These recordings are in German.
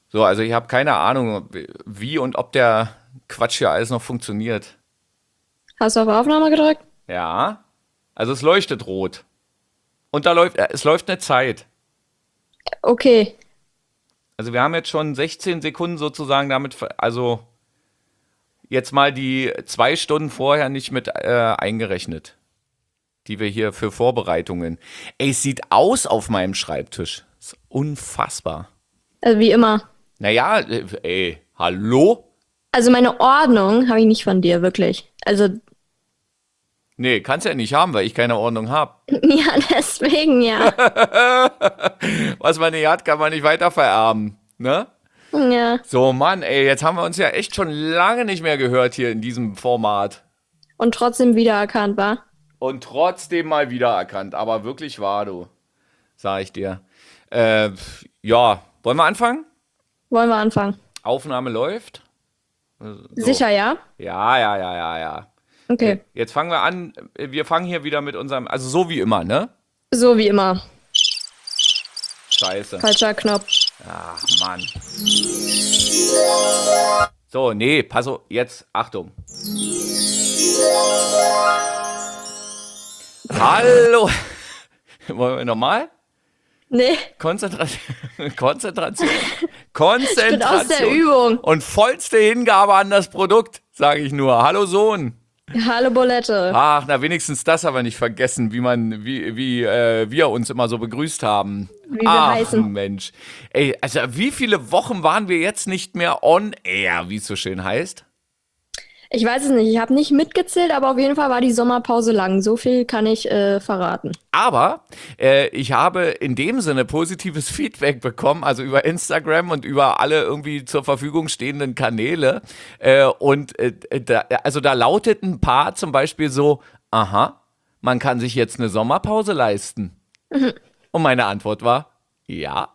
So, also ich habe keine Ahnung, wie und ob der Quatsch hier alles noch funktioniert. Hast du auf Aufnahme gedrückt? Ja, also es leuchtet rot. Und da läuft, es läuft eine Zeit. Okay. Also wir haben jetzt schon 16 Sekunden sozusagen damit, also jetzt mal die 2 Stunden vorher nicht mit eingerechnet, die wir hier für Vorbereitungen. Ey, es sieht aus auf meinem Schreibtisch. Ist unfassbar. Also wie immer. Naja, ey, hallo? Also meine Ordnung habe ich nicht von dir, wirklich. Also, Nee, kannst ja nicht haben, weil ich keine Ordnung habe. ja, deswegen ja. Was man nicht hat, kann man nicht weiter vererben. Ne? Ja. So, Mann, ey, jetzt haben wir uns ja echt schon lange nicht mehr gehört hier in diesem Format. Und trotzdem wiedererkannt, war. Und trotzdem mal wiedererkannt. Aber wirklich wahr, du, sag ich dir. Äh, ja, wollen wir anfangen? Wollen wir anfangen? Aufnahme läuft. So. Sicher, ja? Ja, ja, ja, ja, ja. Okay. Jetzt fangen wir an. Wir fangen hier wieder mit unserem, also so wie immer, ne? So wie immer. Scheiße. Falscher Knopf. Ach, Mann. So, nee, pass auf, jetzt, Achtung. Hallo. Wollen wir nochmal? Nee, Konzentration. Konzentration. ich bin aus der Konzentration. Übung. Und vollste Hingabe an das Produkt, sage ich nur. Hallo Sohn. Hallo Bolette. Ach, na wenigstens das aber nicht vergessen, wie wir uns immer so begrüßt haben. Wie wir Ach heißen. Mensch. Ey, also wie viele Wochen waren wir jetzt nicht mehr on air, wie es so schön heißt? Ich weiß es nicht, ich habe nicht mitgezählt, aber auf jeden Fall war die Sommerpause lang. So viel kann ich verraten. Aber ich habe in dem Sinne positives Feedback bekommen, also über Instagram und über alle irgendwie zur Verfügung stehenden Kanäle. Also da lauteten ein paar zum Beispiel so, aha, man kann sich jetzt eine Sommerpause leisten. Und meine Antwort war, ja.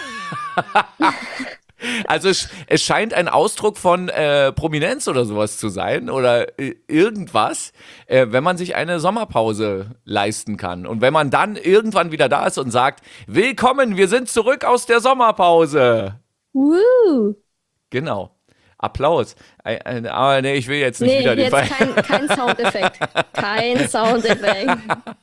Also es scheint ein Ausdruck von Prominenz oder sowas zu sein oder irgendwas, wenn man sich eine Sommerpause leisten kann. Und wenn man dann irgendwann wieder da ist und sagt, willkommen, wir sind zurück aus der Sommerpause. Woo. Genau. Applaus. Aber nee, ich will jetzt nicht Nee, wieder den jetzt Fall. kein Soundeffekt. Kein Soundeffekt.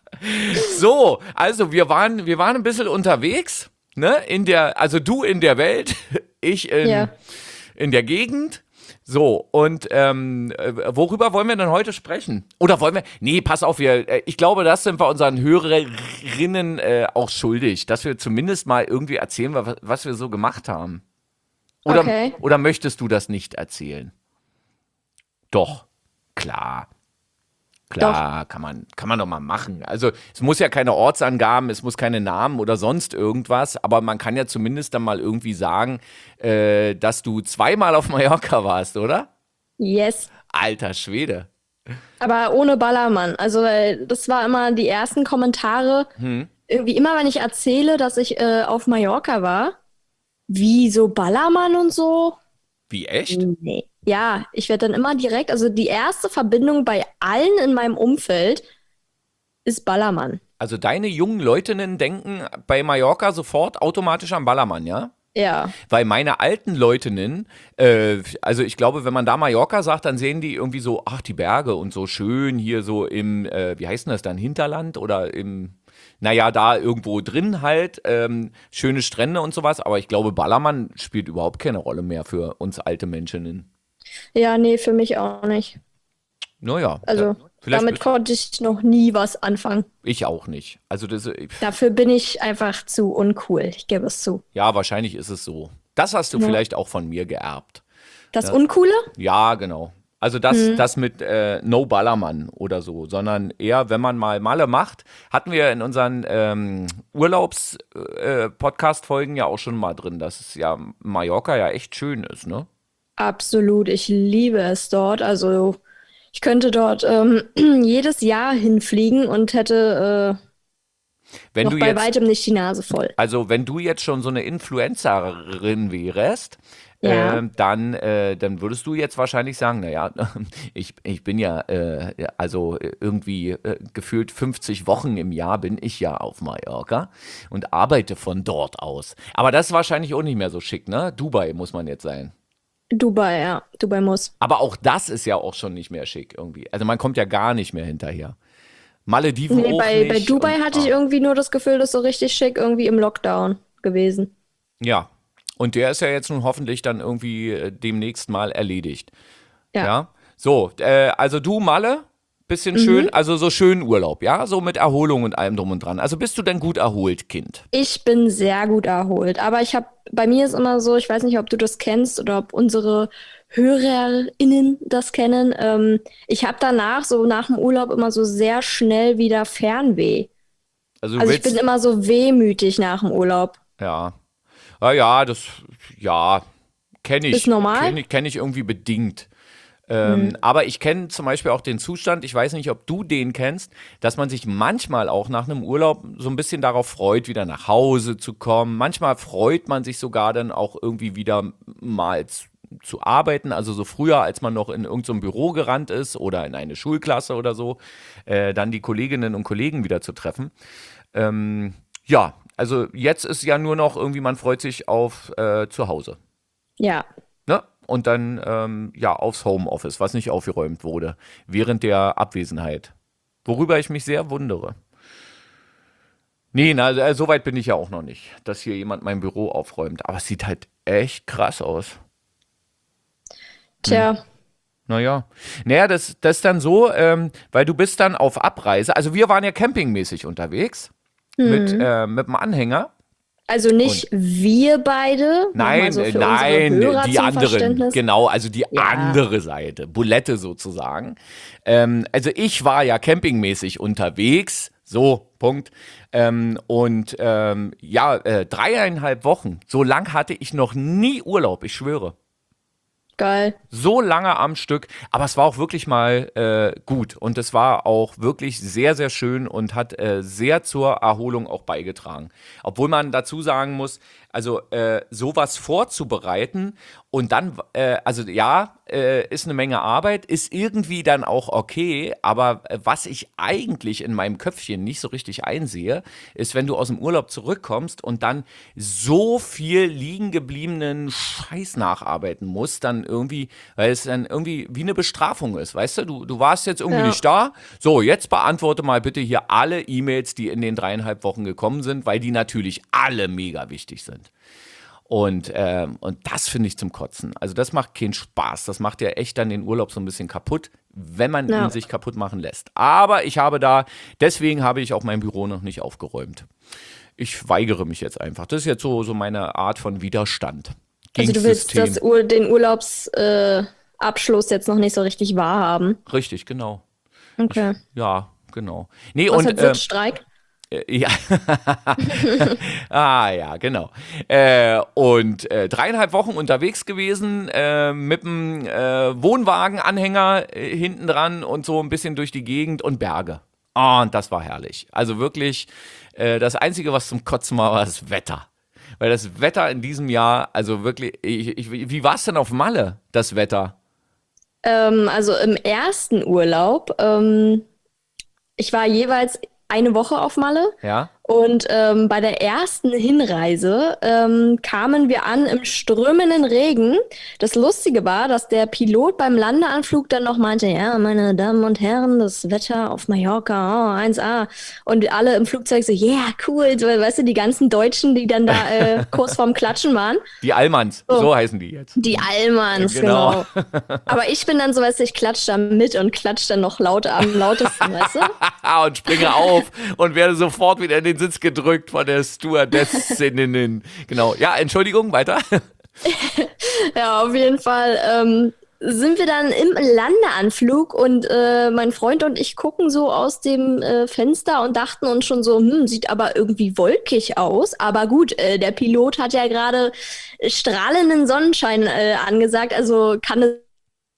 So, also wir waren ein bisschen unterwegs, ne? Also du in der Welt, ich Ja. in der Gegend. So, und worüber wollen wir denn heute sprechen? Oder wollen wir, nee, pass auf, ich glaube, das sind wir unseren Hörerinnen auch schuldig, dass wir zumindest mal irgendwie erzählen, was wir so gemacht haben. Okay. Oder möchtest du das nicht erzählen? Doch, klar. Doch. Klar, kann man doch mal machen. Also es muss ja keine Ortsangaben, es muss keine Namen oder sonst irgendwas, aber man kann ja zumindest dann mal irgendwie sagen, dass du zweimal auf Mallorca warst, oder? Yes. Alter Schwede. Aber ohne Ballermann. Also das war immer die ersten Kommentare. Irgendwie immer, wenn ich erzähle, dass ich auf Mallorca war, wie so Ballermann und so. Wie echt? Nee. Ja, ich werde dann immer direkt, also die erste Verbindung bei allen in meinem Umfeld ist Ballermann. Also deine jungen Leutinnen denken bei Mallorca sofort automatisch an Ballermann, ja? Ja. Weil meine alten Leutinnen, also ich glaube, wenn man da Mallorca sagt, dann sehen die irgendwie so, ach, die Berge und so schön hier so im, wie heißt denn das dann, Hinterland oder naja, da irgendwo drin halt, schöne Strände und sowas. Aber ich glaube, Ballermann spielt überhaupt keine Rolle mehr für uns alte Menschen. Ja, nee, für mich auch nicht. Naja, Also vielleicht damit konnte ich noch nie was anfangen. ich auch nicht. Also Dafür bin ich einfach zu uncool. Ich gebe es zu. ja, wahrscheinlich ist es so. Das hast du Ja. vielleicht auch von mir geerbt. Das Uncoole? Ja, genau. Also das mit No Ballermann oder so, sondern eher, wenn man mal Malle macht, hatten wir in unseren Urlaubs-Podcast-Folgen ja auch schon mal drin, dass es ja Mallorca ja echt schön ist, ne? Absolut. Ich liebe es dort. Also ich könnte dort jedes Jahr hinfliegen und hätte Wenn Noch du bei jetzt, weitem nicht die Nase voll. also wenn du jetzt schon so eine Influencerin wärst, Ja. dann würdest du jetzt wahrscheinlich sagen, naja, ich bin ja, also irgendwie gefühlt 50 Wochen im Jahr bin ich ja auf Mallorca und arbeite von dort aus. Aber das ist wahrscheinlich auch nicht mehr so schick, ne? Dubai muss man jetzt sein. Dubai, ja. Dubai muss. Aber auch das ist ja auch schon nicht mehr schick irgendwie. Also man kommt ja gar nicht mehr hinterher. Malediven Nee, auch bei nicht Dubai und hatte ich irgendwie nur das Gefühl, das ist so richtig schick irgendwie im Lockdown gewesen. ja. Und der ist ja jetzt nun hoffentlich dann irgendwie demnächst mal erledigt. Ja. Ja. So, also du, Malle, bisschen Mhm. schön, also so schön Urlaub, ja? So mit Erholung und allem drum und dran. Also bist du denn gut erholt, Kind? Ich bin sehr gut erholt, aber bei mir ist immer so, ich weiß nicht, ob du das kennst oder ob unsere HörerInnen das kennen. Ich habe danach, so nach dem Urlaub, immer so sehr schnell wieder Fernweh. Also du Also ich bin willst, immer so wehmütig nach dem Urlaub. ja. Ah, ja, ja, kenne Ist ich, normal? kenn ich irgendwie bedingt. Hm. Aber ich kenne zum Beispiel auch den Zustand, ich weiß nicht, ob du den kennst, dass man sich manchmal auch nach einem Urlaub so ein bisschen darauf freut, wieder nach Hause zu kommen. Manchmal freut man sich sogar dann auch irgendwie wieder mal zu arbeiten, also so früher, als man noch in irgendeinem Büro gerannt ist oder in eine Schulklasse oder so, dann die Kolleginnen und Kollegen wieder zu treffen. Ja, also jetzt ist ja nur noch irgendwie, man freut sich auf zu Hause. Ja. Ne? Und dann ja aufs Homeoffice, was nicht aufgeräumt wurde während der Abwesenheit. Worüber ich mich sehr wundere. Nee, na, so weit bin ich ja auch noch nicht, dass hier jemand mein Büro aufräumt. Aber es sieht halt echt krass aus. Tja. Naja. Naja, das ist dann so, weil du bist dann auf Abreise. Also wir waren ja campingmäßig unterwegs Hm. mit dem Anhänger. Also Und nicht wir beide, nochmal nein, so für unsere nein, Hörer die zum anderen, Verständnis. genau, also die Ja. andere Seite, Bulette sozusagen. Also ich war ja campingmäßig unterwegs, so, Punkt. Ja, 3,5 Wochen, so lang hatte ich noch nie Urlaub, ich schwöre. Geil. So lange am Stück, aber es war auch wirklich mal gut und es war auch wirklich sehr, sehr schön und hat sehr zur Erholung auch beigetragen. Obwohl man dazu sagen muss, also sowas vorzubereiten und dann, also ja, ist eine Menge Arbeit, ist irgendwie dann auch okay, aber was ich eigentlich in meinem Köpfchen nicht so richtig einsehe, ist, wenn du aus dem Urlaub zurückkommst und dann so viel liegen gebliebenen Scheiß nacharbeiten musst, dann irgendwie, weil es dann irgendwie wie eine Bestrafung ist, weißt du? Du warst jetzt irgendwie Ja. nicht da, so, jetzt beantworte mal bitte hier alle E-Mails, die in den 3,5 Wochen gekommen sind, weil die natürlich alle mega wichtig sind. Und das finde ich zum Kotzen. Also das macht keinen Spaß. Das macht ja echt dann den Urlaub so ein bisschen kaputt, wenn man ihn Ja. sich kaputt machen lässt. Aber deswegen habe ich auch mein Büro noch nicht aufgeräumt. Ich weigere mich jetzt einfach. Das ist jetzt so meine Art von Widerstand Also gegen du das willst System. Den Urlaubsabschluss jetzt noch nicht so richtig wahrhaben. Richtig, genau. Okay. Ja, genau. Nee, Was und hat Sitzstreik? ja. Ah, ja, genau. 3,5 Wochen unterwegs gewesen, mit dem Wohnwagenanhänger hinten dran und so ein bisschen durch die Gegend und Berge. Ah, und das war herrlich. Also wirklich, das Einzige, was zum Kotzen war das Wetter. Weil das Wetter in diesem Jahr, also wirklich, wie war es denn auf Malle, das Wetter? Also im ersten Urlaub, ich war jeweils eine Woche auf Malle Ja? und bei der ersten Hinreise kamen wir an im strömenden Regen. Das Lustige war, dass der Pilot beim Landeanflug dann noch meinte, ja, meine Damen und Herren, das Wetter auf Mallorca, oh, 1A. Und alle im Flugzeug so, yeah, cool. So, weißt du, die ganzen Deutschen, die dann da kurz vorm Klatschen waren. Die Allmanns, So. so heißen die jetzt. Die Allmanns, Genau. genau. Aber ich bin dann so, weißt du, ich klatsche da mit und klatsche dann noch laut am lautesten, weißt du? Und springe auf und werde sofort wieder in den Sitz gedrückt von der Stewardessinnen. Genau. Ja, Entschuldigung, weiter. Ja, auf jeden Fall sind wir dann im Landeanflug und mein Freund und ich gucken so aus dem Fenster und dachten uns schon so, sieht aber irgendwie wolkig aus. Aber gut, der Pilot hat ja gerade strahlenden Sonnenschein angesagt, also kann es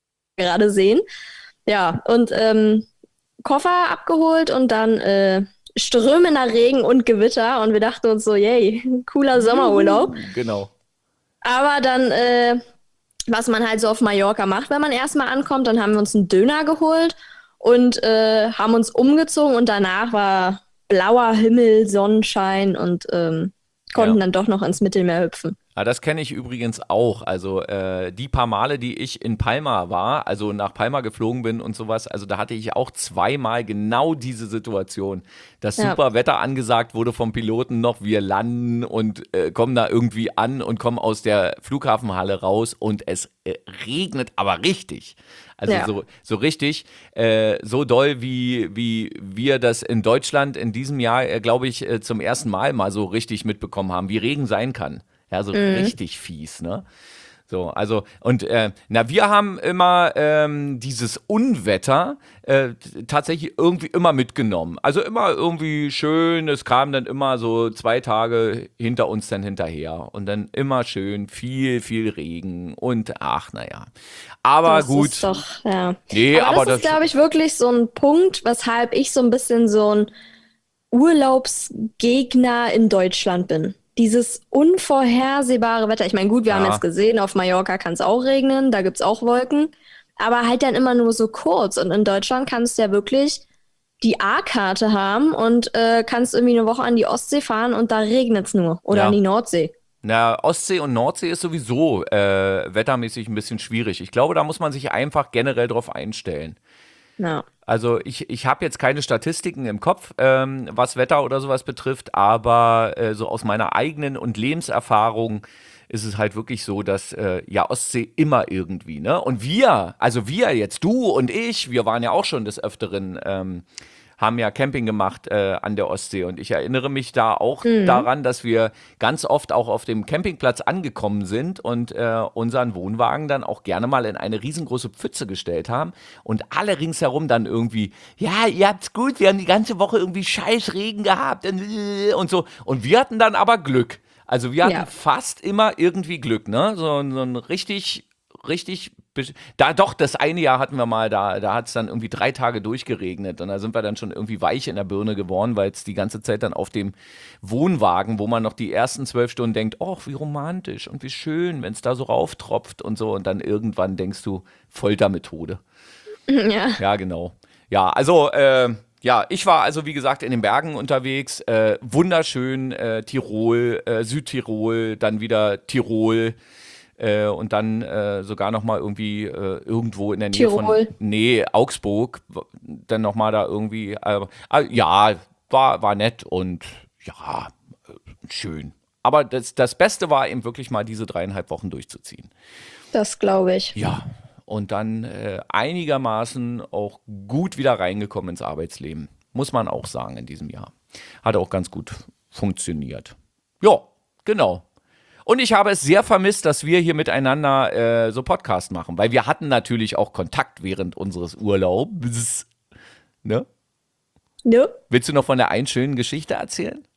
gerade sehen. Ja, und Koffer abgeholt und dann strömender Regen und Gewitter und wir dachten uns so, yay, cooler Sommerurlaub. Genau. Aber dann, was man halt so auf Mallorca macht, wenn man erstmal ankommt, dann haben wir uns einen Döner geholt und haben uns umgezogen und danach war blauer Himmel, Sonnenschein und konnten Ja. dann doch noch ins Mittelmeer hüpfen. Ja, das kenne ich übrigens auch. Also die paar Male, die ich in Palma war, also nach Palma geflogen bin und sowas, also da hatte ich auch zweimal genau diese Situation, dass Ja. super Wetter angesagt wurde vom Piloten noch, wir landen und kommen da irgendwie an und kommen aus der Flughafenhalle raus und es regnet aber richtig. Also Ja. so richtig, so doll, wie wir das in Deutschland in diesem Jahr, glaube ich, zum ersten Mal mal so richtig mitbekommen haben, wie Regen sein kann. Ja, so richtig fies, ne? So, also, und wir haben immer dieses Unwetter tatsächlich irgendwie immer mitgenommen. Also immer irgendwie schön, es kam dann immer so 2 Tage hinter uns dann hinterher. Und dann immer schön viel Regen und ach, naja. Aber Das gut. ist doch, ja. Nee, aber Aber das ist, glaube ich, wirklich so ein Punkt, weshalb ich so ein bisschen so ein Urlaubsgegner in Deutschland bin. Dieses unvorhersehbare Wetter. Ich meine, gut, wir haben Ja. jetzt gesehen, auf Mallorca kann es auch regnen, da gibt es auch Wolken, aber halt dann immer nur so kurz. Und in Deutschland kannst du ja wirklich die A-Karte haben und kannst irgendwie eine Woche an die Ostsee fahren und da regnet es nur. Oder Ja. an die Nordsee. Na, Ostsee und Nordsee ist sowieso wettermäßig ein bisschen schwierig. Ich glaube, da muss man sich einfach generell drauf einstellen. Ja. Also ich habe jetzt keine Statistiken im Kopf, was Wetter oder sowas betrifft, aber so aus meiner eigenen und Lebenserfahrung ist es halt wirklich so, dass ja Ostsee immer irgendwie, ne? Und also wir jetzt, du und ich, wir waren ja auch schon des Öfteren, haben ja Camping gemacht an der Ostsee und ich erinnere mich da auch daran, dass wir ganz oft auch auf dem Campingplatz angekommen sind und unseren Wohnwagen dann auch gerne mal in eine riesengroße Pfütze gestellt haben und alle ringsherum dann irgendwie, ja, ihr habt's gut, wir haben die ganze Woche irgendwie scheiß Regen gehabt und so. Und wir hatten dann aber Glück. Also wir hatten Ja. fast immer irgendwie Glück, ne? So ein richtig, da doch, das eine Jahr hatten wir mal, da hat es dann irgendwie 3 Tage durchgeregnet und da sind wir dann schon irgendwie weich in der Birne geworden, weil es die ganze Zeit dann auf dem Wohnwagen, wo man noch die ersten 12 Stunden denkt, ach, wie romantisch und wie schön, wenn es da so rauftropft und so und dann irgendwann denkst du, Foltermethode. Ja. Ja, genau. Ja, also, ja, ich war also, wie gesagt, in den Bergen unterwegs. Wunderschön, Tirol, Südtirol, dann wieder Tirol. Und dann sogar noch mal irgendwie irgendwo in der Nähe Tirol. Augsburg. Dann noch mal da irgendwie. Ja, war nett und ja, schön. Aber das Beste war eben wirklich mal diese 3,5 Wochen durchzuziehen. Das glaube ich. Ja, und dann einigermaßen auch gut wieder reingekommen ins Arbeitsleben. Muss man auch sagen in diesem Jahr. Hat auch ganz gut funktioniert. Ja, genau. Und ich habe es sehr vermisst, dass wir hier miteinander so Podcast machen, weil wir hatten natürlich auch Kontakt während unseres Urlaubs. Ne? Ne? Willst du noch von der einen schönen Geschichte erzählen?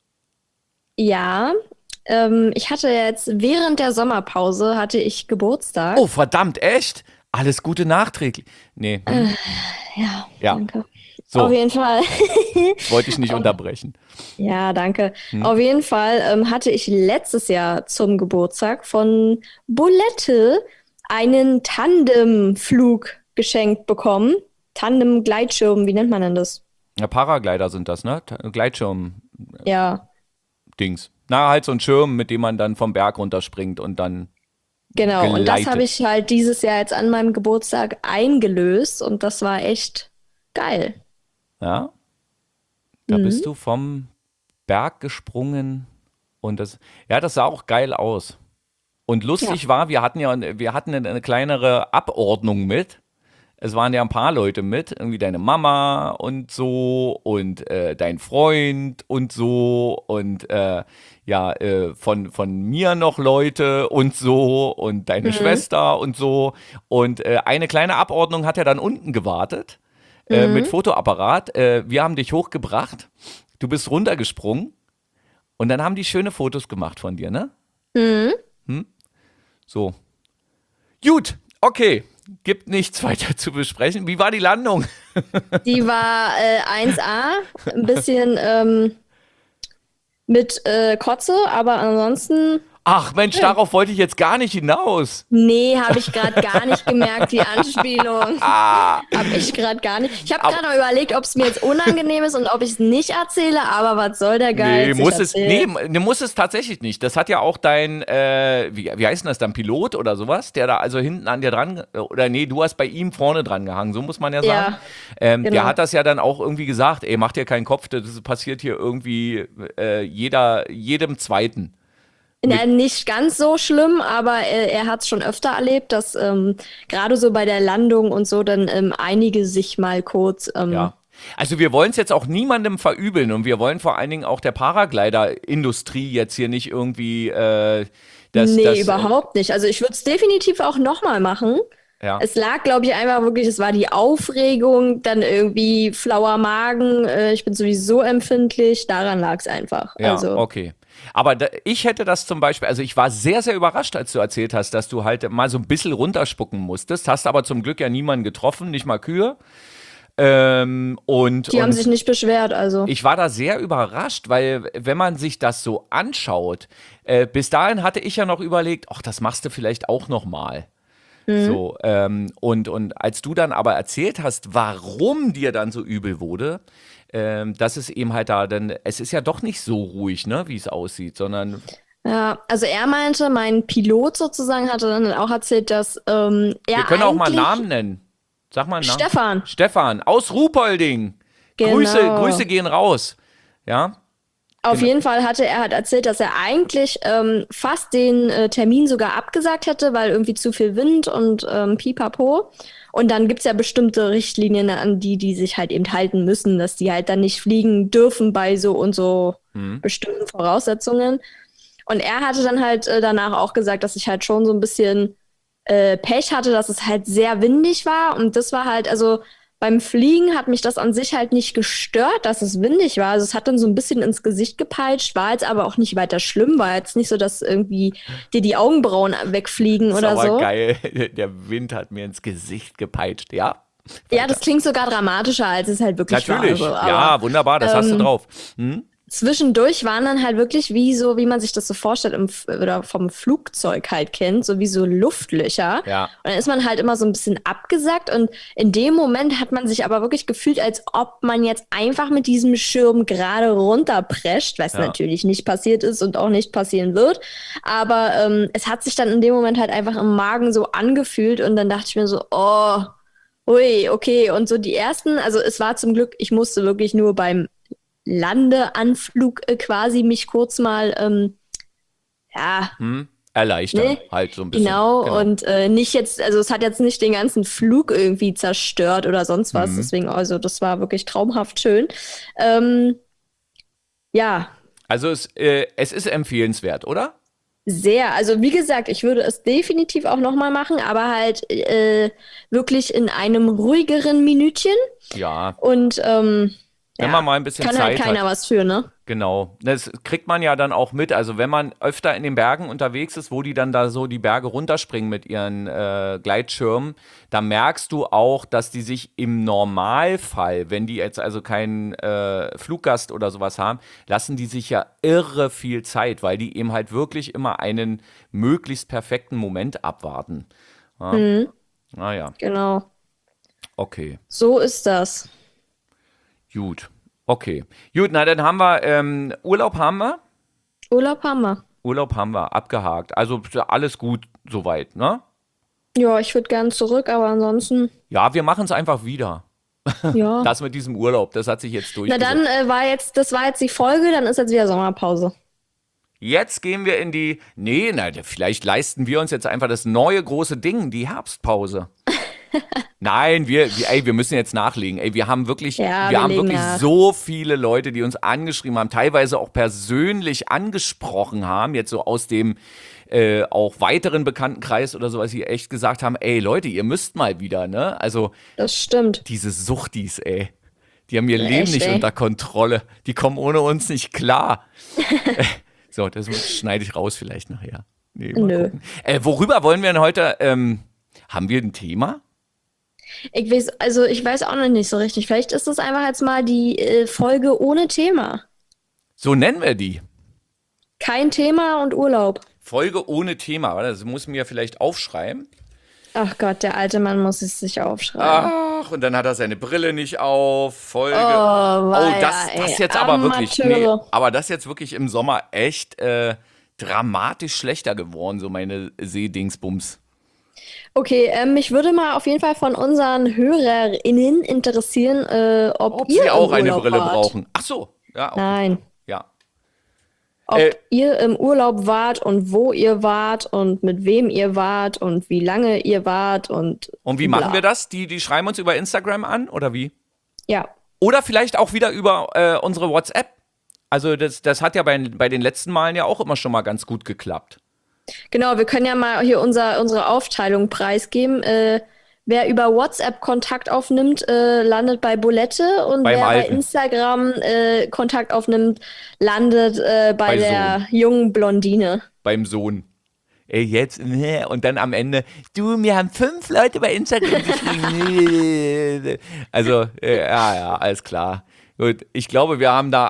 Ja. Ich hatte jetzt während der Sommerpause hatte ich Geburtstag. Oh, verdammt, echt? Alles Gute nachträglich. Nee, Ja, Ja. danke. So. Auf jeden Fall. wollte ich nicht unterbrechen. Ja, danke. Auf jeden Fall hatte ich letztes Jahr zum Geburtstag von Bulette einen Tandemflug geschenkt bekommen. Tandem-Gleitschirm, wie nennt man denn das? Ja, Paraglider sind das, ne? Gleitschirm-Dings. Ja, Na, halt so ein Schirm, mit dem man dann vom Berg runterspringt und dann genau. Und das gleitet. habe ich halt dieses Jahr jetzt an meinem Geburtstag eingelöst und das war echt geil. Ja, da bist du vom Berg gesprungen und das sah auch geil aus. Und lustig war, wir hatten eine kleinere Abordnung mit. Es waren ja ein paar Leute mit, irgendwie deine Mama und so und dein Freund und so und von mir noch Leute und so und deine Schwester und so. Und eine kleine Abordnung hat ja dann unten gewartet mit Fotoapparat. Wir haben dich hochgebracht, du bist runtergesprungen und dann haben die schöne Fotos gemacht von dir, ne? So. Gut, okay. Gibt nichts weiter zu besprechen. Wie war die Landung? Die war 1A, ein bisschen mit Kotze, aber ansonsten, Ach Mensch, schön. darauf wollte ich jetzt gar nicht hinaus. Nee, habe ich gerade gar nicht gemerkt, die Anspielung. Ah, Habe ich gerade gar nicht. Ich habe aber gerade noch überlegt, ob es mir jetzt unangenehm ist und ob ich es nicht erzähle, aber was soll der nee, Geiz? Ich nee, erzähle. muss es tatsächlich nicht. Das hat ja auch dein, wie heißt denn das dann, Pilot oder sowas, der da also hinten an dir dran, oder nee, du hast bei ihm vorne dran gehangen, so muss man ja sagen. Ja, Der genau. hat das ja dann auch irgendwie gesagt, ey, mach dir keinen Kopf, das passiert hier irgendwie jedem Zweiten. Na, Mit, nicht ganz so schlimm, aber er hat es schon öfter erlebt, dass gerade so bei der Landung und so dann einige sich mal kurz ja. Also wir wollen es jetzt auch niemandem verübeln und wir wollen vor allen Dingen auch der Paraglider-Industrie jetzt hier nicht irgendwie das, nee, das, überhaupt nicht. Also ich würde es definitiv auch nochmal machen. ja. Es lag, glaube ich, einfach wirklich, es war die Aufregung, dann irgendwie flauer Magen. Ich bin sowieso empfindlich, daran lag es einfach. Ja, Also, okay. Aber ich hätte das zum Beispiel, also ich war sehr, sehr überrascht, als du erzählt hast, dass du halt mal so ein bisschen runterspucken musstest. Hast aber zum Glück ja niemanden getroffen, nicht mal Kühe. die haben Und sich nicht beschwert, also. ich war da sehr überrascht, weil wenn man sich das so anschaut, bis dahin hatte ich ja noch überlegt, ach, das machst du vielleicht auch noch mal. Mhm. So, und als du dann aber erzählt hast, warum dir dann so übel wurde, dass es eben halt da, denn es ist ja doch nicht so ruhig, ne, wie es aussieht, sondern Ja, also er meinte, mein Pilot sozusagen hatte dann auch erzählt, dass wir er können auch mal einen eigentlich Namen nennen. Sag mal einen Namen. Stefan, Stefan aus Ruhpolding. Grüße genau. gehen raus. Ja, Auf genau. jeden Fall hatte er halt erzählt, dass er eigentlich fast den Termin sogar abgesagt hätte, weil irgendwie zu viel Wind und pipapo. Und dann gibt's ja bestimmte Richtlinien, an die sich halt eben halten müssen, dass die halt dann nicht fliegen dürfen bei so und so Hm. bestimmten Voraussetzungen. Und er hatte dann halt danach auch gesagt, dass ich halt schon so ein bisschen Pech hatte, dass es halt sehr windig war. Und das war halt, also beim Fliegen hat mich das an sich halt nicht gestört, dass es windig war. Also es hat dann so ein bisschen ins Gesicht gepeitscht, war jetzt aber auch nicht weiter schlimm, war jetzt nicht so, dass irgendwie dir die Augenbrauen wegfliegen Ist oder aber so. geil. Der Wind hat mir ins Gesicht gepeitscht. Ja, Ja, weiter. das klingt sogar dramatischer, als es halt wirklich war. Also, Natürlich. aber Ja, wunderbar, das hast du ähm, drauf. Hm? zwischendurch waren dann halt wirklich wie so, wie man sich das so vorstellt oder vom Flugzeug halt kennt, so wie so Luftlöcher. Ja. Und dann ist man halt immer so ein bisschen abgesackt und in dem Moment hat man sich aber wirklich gefühlt, als ob man jetzt einfach mit diesem Schirm gerade runterprescht, was Ja. natürlich nicht passiert ist und auch nicht passieren wird. Aber es hat sich dann in dem Moment halt einfach im Magen so angefühlt und dann dachte ich mir so, oh, ui, okay. Und so die ersten, also es war zum Glück, ich musste wirklich nur beim Landeanflug quasi mich kurz mal, ja, Erleichtern, ne, halt so ein bisschen. genau. Genau. Und nicht jetzt, also es hat jetzt nicht den ganzen Flug irgendwie zerstört oder sonst was. Hm. Deswegen, also das war wirklich traumhaft schön. Ähm, ja, Also es ist empfehlenswert, oder? sehr. Also wie gesagt, ich würde es definitiv auch nochmal machen, aber halt wirklich in einem ruhigeren Minütchen. Ja. Und Wenn man ja, mal ein bisschen kann halt Zeit keiner hat. was für, ne? Genau. Das kriegt man ja dann auch mit. Also wenn man öfter in den Bergen unterwegs ist, wo die dann da so die Berge runterspringen mit ihren Gleitschirmen, da merkst du auch, dass die sich im Normalfall, wenn die jetzt also keinen Fluggast oder sowas haben, lassen die sich ja irre viel Zeit, weil die eben halt wirklich immer einen möglichst perfekten Moment abwarten. Ja. Mhm, Naja, genau. okay. So ist das. Gut. Okay. Gut, na dann haben wir Urlaub haben wir. Urlaub haben wir. Urlaub haben wir abgehakt. Also alles gut soweit, ne? Ja, ich würde gern zurück, aber ansonsten, Ja, wir machen es einfach wieder. ja. Das mit diesem Urlaub, das hat sich jetzt Na dann durchgesetzt. das war jetzt die Folge, dann ist jetzt wieder Sommerpause. Jetzt gehen wir in die. Nee, na, vielleicht leisten wir uns jetzt einfach das neue große Ding, die Herbstpause. Nein, wir müssen jetzt nachlegen. Ey, Ja, wir wir haben legen wirklich nach. so viele Leute, die uns angeschrieben haben, teilweise auch persönlich angesprochen haben, jetzt so aus dem auch weiteren Bekanntenkreis oder sowas, die echt gesagt haben, ey Leute, ihr müsst mal wieder, ne? Also Das stimmt. diese Suchtis, ey, die haben ihr Leben Echt, nicht ey. unter Kontrolle. Die kommen ohne uns nicht klar. So, das schneide ich raus vielleicht nachher. Nee, mal Nö. gucken. Worüber wollen wir denn heute, haben wir ein Thema? Ich weiß auch noch nicht so richtig. Vielleicht ist das einfach jetzt mal die Folge ohne Thema. So nennen wir die. Kein Thema und Urlaub. Folge ohne Thema. Warte, das muss mir vielleicht aufschreiben. Ach Gott, der alte Mann muss es sich aufschreiben. Ach, und dann hat er seine Brille nicht auf. Folge. Oh, Oh, weia, das ey. jetzt aber wirklich. Nee, Amateure. aber das jetzt wirklich im Sommer echt dramatisch schlechter geworden, so meine Seedingsbums. Okay, mich würde mal auf jeden Fall von unseren HörerInnen interessieren, ob Ob ihr sie im auch eine Urlaub Brille wart. brauchen. Ach so. Ja, okay. Nein. Ja. Ob Äh, ihr im Urlaub wart und wo ihr wart und mit wem ihr wart und wie lange ihr wart und Und wie bla. machen wir das? Die schreiben uns über Instagram an oder wie? Ja, Oder vielleicht auch wieder über unsere WhatsApp. Also das hat ja bei den letzten Malen ja auch immer schon mal ganz gut geklappt. genau. Wir können ja mal hier unsere Aufteilung preisgeben. Wer über WhatsApp Kontakt aufnimmt, landet bei Bulette und Beim wer bei Alten. Instagram Kontakt aufnimmt, landet bei Bei der jungen Blondine. Beim Sohn. Ey, jetzt, und dann am Ende, du, mir haben 5 Leute bei Instagram geschrieben. Also, ja, alles klar. Gut, ich glaube, wir haben da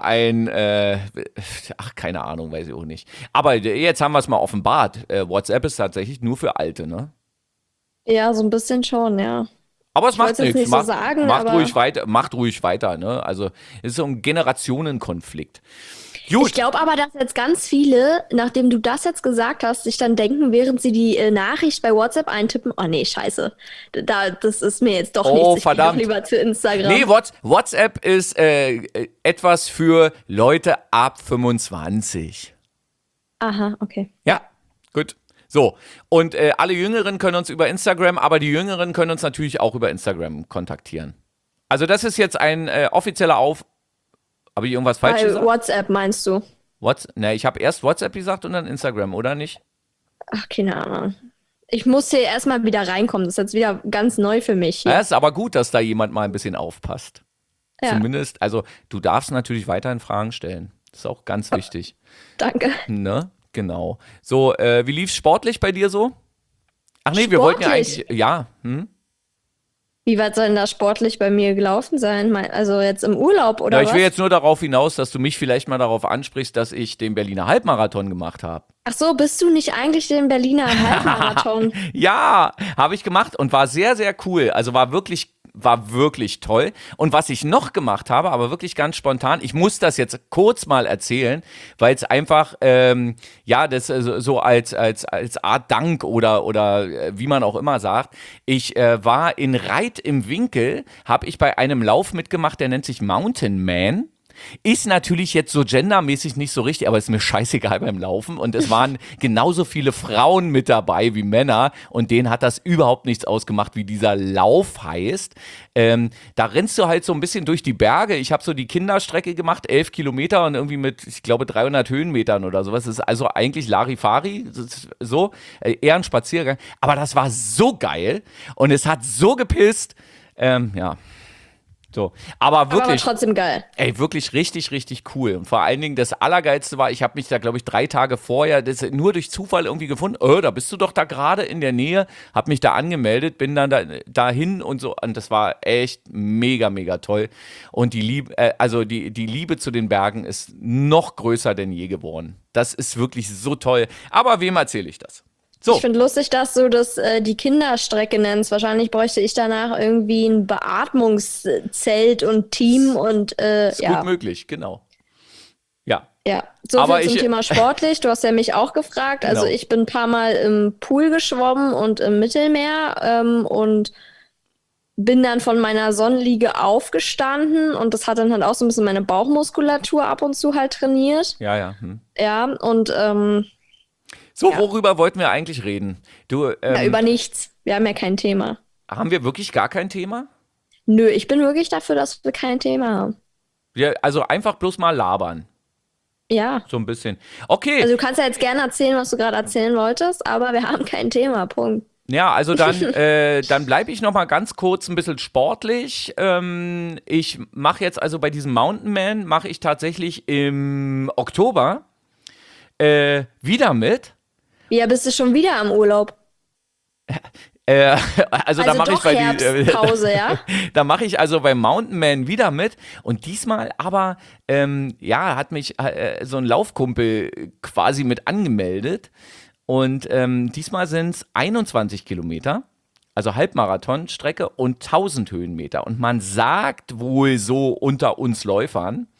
keine Ahnung, weiß ich auch nicht. Aber jetzt haben wir es mal offenbart. WhatsApp ist tatsächlich nur für Alte, ne? Ja, so ein bisschen schon, ja. Aber es Ich macht wollte es jetzt nichts. nicht so sagen, Macht aber ruhig weiter, ne? Also, es ist so ein Generationenkonflikt. ich Gut. glaube aber, dass jetzt ganz viele, nachdem du das jetzt gesagt hast, sich dann denken, während sie die Nachricht bei WhatsApp eintippen, oh nee, scheiße, das ist mir jetzt doch Oh, nichts. Ich gehe doch verdammt. lieber zu Instagram. Nee, WhatsApp ist etwas für Leute ab 25. Aha, okay. Ja, gut. So, und alle Jüngeren können uns über Instagram, aber die Jüngeren können uns natürlich auch über Instagram kontaktieren. Also das ist jetzt ein offizieller Habe ich irgendwas falsch Bei gesagt? WhatsApp meinst du? Ne, ich habe erst WhatsApp gesagt und dann Instagram, oder nicht? Ach, keine Ahnung. Ich muss hier erstmal wieder reinkommen. Das ist jetzt wieder ganz neu für mich Ja, hier. ist aber gut, dass da jemand mal ein bisschen aufpasst. Ja, Zumindest, also du darfst natürlich weiterhin Fragen stellen. Das ist auch ganz wichtig. danke. Ne? Genau. So, wie lief's sportlich bei dir so? Ach nee, wir wollten ja Sportlich? eigentlich, ja, Wie weit soll denn das sportlich bei mir gelaufen sein? Also jetzt im Urlaub Ja, oder ich will was? jetzt nur darauf hinaus, dass du mich vielleicht mal darauf ansprichst, dass ich den Berliner Halbmarathon gemacht habe. Ach so, bist du nicht eigentlich den Berliner Halbmarathon? Ja, habe ich gemacht und war sehr, sehr cool. Also war wirklich toll. Und was ich noch gemacht habe, aber wirklich ganz spontan, ich muss das jetzt kurz mal erzählen, weil es einfach, das so als Art Dank oder wie man auch immer sagt. Ich war in Reit im Winkel, habe ich bei einem Lauf mitgemacht, der nennt sich Mountain Man. Ist natürlich jetzt so gendermäßig nicht so richtig, aber ist mir scheißegal beim Laufen. Und es waren genauso viele Frauen mit dabei wie Männer. Und denen hat das überhaupt nichts ausgemacht, wie dieser Lauf heißt. Da rennst du halt so ein bisschen durch die Berge. Ich habe so die Kinderstrecke gemacht, 11 Kilometer und irgendwie mit, ich glaube, 300 Höhenmetern oder sowas. Das ist also eigentlich Larifari, so, eher ein Spaziergang. Aber das war so geil und es hat so gepisst. Ja. So, aber Aber wirklich, trotzdem geil. ey, wirklich richtig, richtig cool. Und vor allen Dingen das Allergeilste war, ich habe mich da, glaube ich, 3 Tage vorher, das nur durch Zufall irgendwie gefunden, da bist du doch da gerade in der Nähe, habe mich da angemeldet, bin dann dahin und so. Und das war echt mega, mega toll. Und die Liebe, die Liebe zu den Bergen ist noch größer denn je geworden. Das ist wirklich so toll. Aber wem erzähle ich das? So. Ich finde lustig, dass du das die Kinderstrecke nennst. Wahrscheinlich bräuchte ich danach irgendwie ein Beatmungszelt und Team und Ist gut ja. möglich, genau. Ja. Ja, so Aber viel zum Thema sportlich. Du hast ja mich auch gefragt. Also Genau. ich bin ein paar Mal im Pool geschwommen und im Mittelmeer und bin dann von meiner Sonnenliege aufgestanden und das hat dann halt auch so ein bisschen meine Bauchmuskulatur ab und zu halt trainiert. Ja, ja. Ja, und So, Ja. worüber wollten wir eigentlich reden? Du, ja, über nichts. Wir haben ja kein Thema. haben wir wirklich gar kein Thema? Nö, ich bin wirklich dafür, dass wir kein Thema haben. Also einfach bloß mal labern. Ja. So ein bisschen. Okay, Also du kannst ja jetzt gerne erzählen, was du gerade erzählen wolltest, aber wir haben kein Thema. Punkt. ja, also dann bleibe ich noch mal ganz kurz ein bisschen sportlich. Ich mache jetzt also bei diesem Mountain Man, mache ich tatsächlich im Oktober wieder mit. Ja, bist du schon wieder am Urlaub? Also da Also mache ich doch bei Herbstpause, ja? da mache ich also beim Mountain Man wieder mit und diesmal aber ja, hat mich so ein Laufkumpel quasi mit angemeldet und diesmal sind es 21 Kilometer. Also Halbmarathon-Strecke und 1000 Höhenmeter. Und man sagt wohl so unter uns Läufern,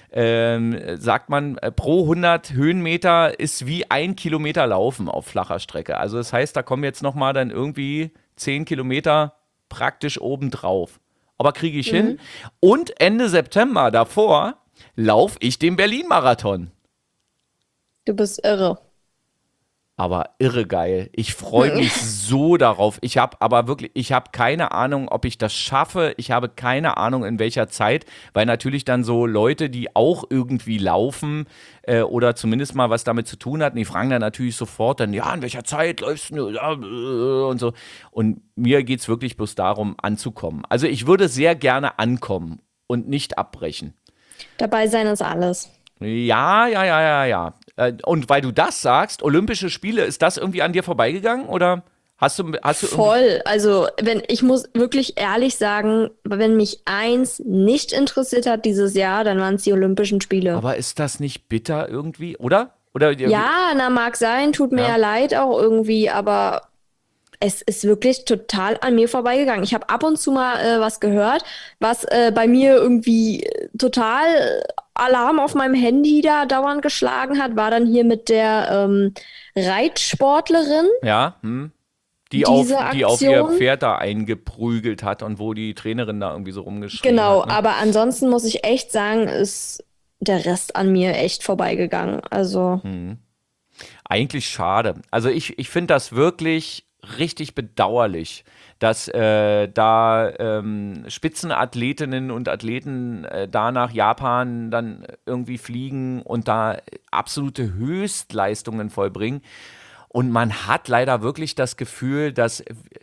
sagt man, pro 100 Höhenmeter ist wie 1 Kilometer Laufen auf flacher Strecke. Also das heißt, da kommen jetzt nochmal dann irgendwie 10 Kilometer praktisch obendrauf. Aber kriege ich hin. Mhm. Und Ende September davor laufe ich den Berlin-Marathon. Du bist irre. Aber irre geil. Ich freue mich so darauf. Ich habe aber wirklich, ich habe keine Ahnung, ob ich das schaffe. Ich habe keine Ahnung, in welcher Zeit, weil natürlich dann so Leute, die auch irgendwie laufen oder zumindest mal was damit zu tun hatten, die fragen dann natürlich sofort dann, ja, in welcher Zeit läufst du? Ja, und so. Und mir geht es wirklich bloß darum, anzukommen. Also ich würde sehr gerne ankommen und nicht abbrechen. Dabei sein ist alles. Ja, ja, ja, ja, ja. Und weil du das sagst, Olympische Spiele, ist das irgendwie an dir vorbeigegangen oder hast du irgendwie. Voll. Also, wenn ich muss wirklich ehrlich sagen, wenn mich eins nicht interessiert hat dieses Jahr, dann waren es die Olympischen Spiele. Aber ist das nicht bitter irgendwie, oder? Oder Ja, na mag sein, tut mir ja ja. leid auch irgendwie, aber es ist wirklich total an mir vorbeigegangen. Ich habe ab und zu mal was gehört, was bei mir irgendwie total Alarm auf meinem Handy da dauernd geschlagen hat, war dann hier mit der Reitsportlerin, Ja, diese die auf ihr Aktion. Pferd da eingeprügelt hat und wo die Trainerin da irgendwie so rumgeschrien Genau, hat, ne? aber ansonsten muss ich echt sagen, ist der Rest an mir echt vorbeigegangen. Also, Eigentlich schade. Also ich finde das wirklich richtig bedauerlich, dass da Spitzenathletinnen und Athleten da nach Japan dann irgendwie fliegen und da absolute Höchstleistungen vollbringen. Und man hat leider wirklich das Gefühl, dass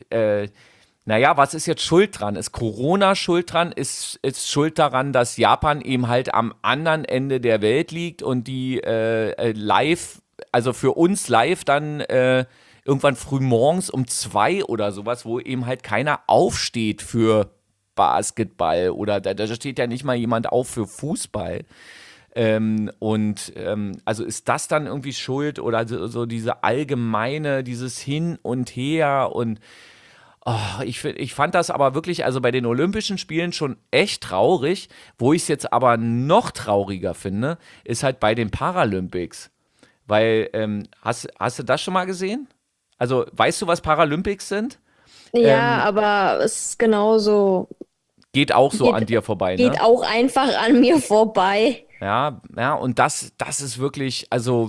naja, was ist jetzt schuld dran? Ist Corona schuld dran? Ist schuld daran, dass Japan eben halt am anderen Ende der Welt liegt und die live, also für uns live dann irgendwann früh morgens um 2 oder sowas, wo eben halt keiner aufsteht für Basketball oder da steht ja nicht mal jemand auf für Fußball. Also ist das dann irgendwie schuld oder so diese allgemeine, dieses Hin und Her und ich fand das aber wirklich, also bei den Olympischen Spielen schon echt traurig. Wo ich es jetzt aber noch trauriger finde, ist halt bei den Paralympics. Weil, hast du das schon mal gesehen? Also, weißt du, was Paralympics sind? ja, Ähm, aber es ist genauso, Geht auch so an geht, dir vorbei, geht ne? auch einfach an mir vorbei. Ja, ja, und das ist wirklich, also,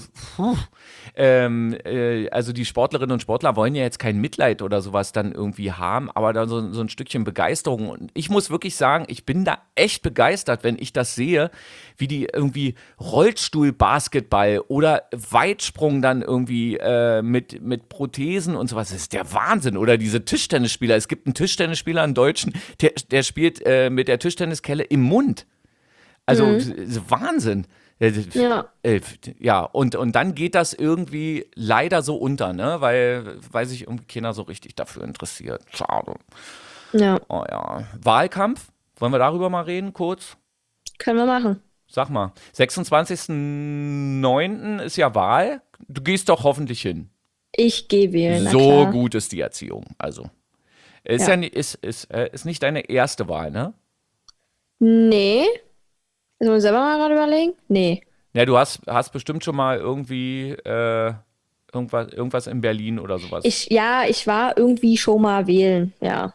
also die Sportlerinnen und Sportler wollen ja jetzt kein Mitleid oder sowas dann irgendwie haben, aber dann so ein Stückchen Begeisterung. Und ich muss wirklich sagen, ich bin da echt begeistert, wenn ich das sehe, wie die irgendwie Rollstuhl-Basketball oder Weitsprung dann irgendwie mit Prothesen und sowas. Das ist der Wahnsinn. Oder diese Tischtennisspieler. Es gibt einen Tischtennisspieler, einen Deutschen, der spielt mit der Tischtenniskelle im Mund. Also Mhm. Wahnsinn. Äh, Ja, Ja, und dann geht das irgendwie leider so unter, ne? Weil sich irgendwie keiner so richtig dafür interessiert. Schade. ja, Oh ja. Wahlkampf? Wollen wir darüber mal reden, kurz? können wir machen. Sag mal. 26.09. ist ja Wahl. Du gehst doch hoffentlich hin. Ich gehe wählen, na So klar. gut ist die Erziehung. Also. Ist ja Ja. ist nicht deine erste Wahl, ne? Nee. Müssen wir selber mal gerade überlegen? Nee. Ja, du hast bestimmt schon mal irgendwie irgendwas in Berlin oder sowas. Ich war irgendwie schon mal wählen. Ja.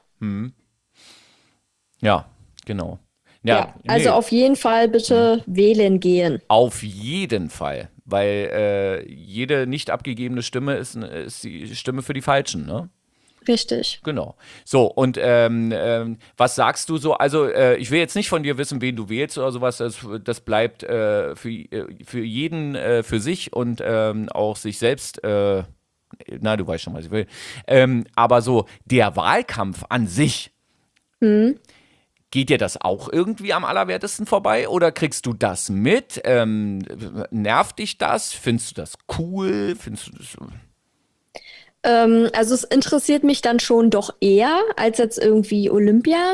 Ja, genau. Ja, Ja. Also nee, auf jeden Fall bitte wählen gehen. auf jeden Fall. Weil jede nicht abgegebene Stimme ist die Stimme für die Falschen, ne? Richtig. Genau. So, und was sagst du so? Also, ich will jetzt nicht von dir wissen, wen du wählst oder sowas. Das bleibt für jeden für sich und auch sich selbst. Na, du weißt schon, was ich will. Aber so, der Wahlkampf an sich, Hm. geht dir das auch irgendwie am allerwertesten vorbei oder kriegst du das mit? Nervt dich das? Findest du das cool? Findest du das. Also es interessiert mich dann schon doch eher als jetzt irgendwie Olympia.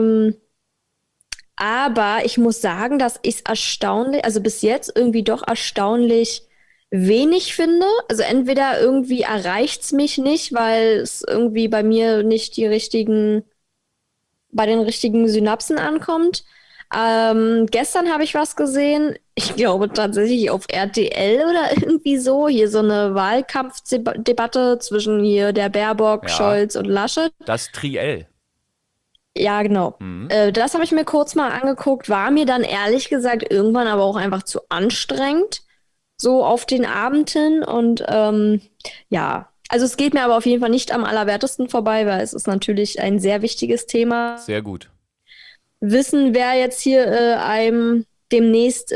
Aber ich muss sagen, dass ich es erstaunlich, also bis jetzt irgendwie doch erstaunlich wenig finde. Also entweder irgendwie erreicht es mich nicht, weil es irgendwie bei mir nicht bei den richtigen Synapsen ankommt. Gestern habe ich was gesehen, ich glaube tatsächlich auf RTL oder irgendwie so, hier so eine Wahlkampfdebatte zwischen hier der Baerbock, Ja, Scholz und Laschet. das Triell. Ja, genau. Mhm. Das habe ich mir kurz mal angeguckt, war mir dann ehrlich gesagt irgendwann aber auch einfach zu anstrengend, so auf den Abend hin. Und ja, also es geht mir aber auf jeden Fall nicht am allerwertesten vorbei, weil es ist natürlich ein sehr wichtiges Thema. Sehr gut. Wissen, wer jetzt hier einem demnächst